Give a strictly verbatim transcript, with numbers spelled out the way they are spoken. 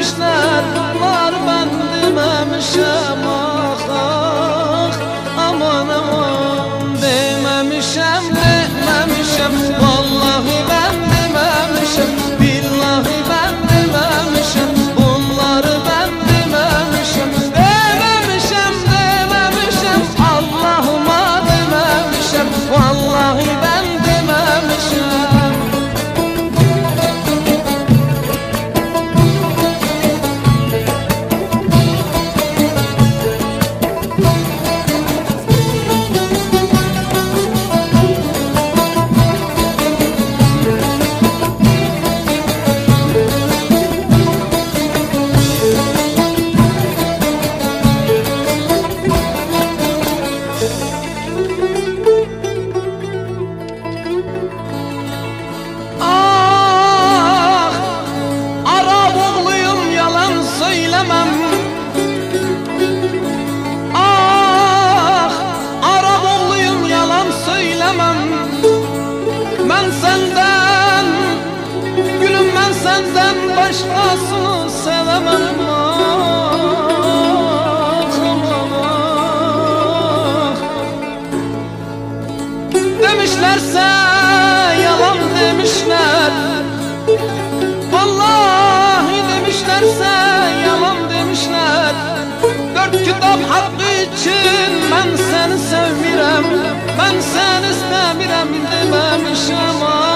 demişler, var ben dememişem. Ah ah aman aman, dememişem dememişem. Vallahi ben dememişem, billahi ben dememişem. Bunları ben dememişem, dememişem dememişem. Allah'ıma dememişem, vallahi ben dememişem. Ah, Arap oğluyum, yalan söylemem. Ben senden, gülüm ben senden başkasını sevemem. Ah, aman ah. Demişlerse yalan demişler, vallahi demişlerse yalan demişler. Dört kitap hakkı için ben seni sevmirem, ben seni istemirem dememişem.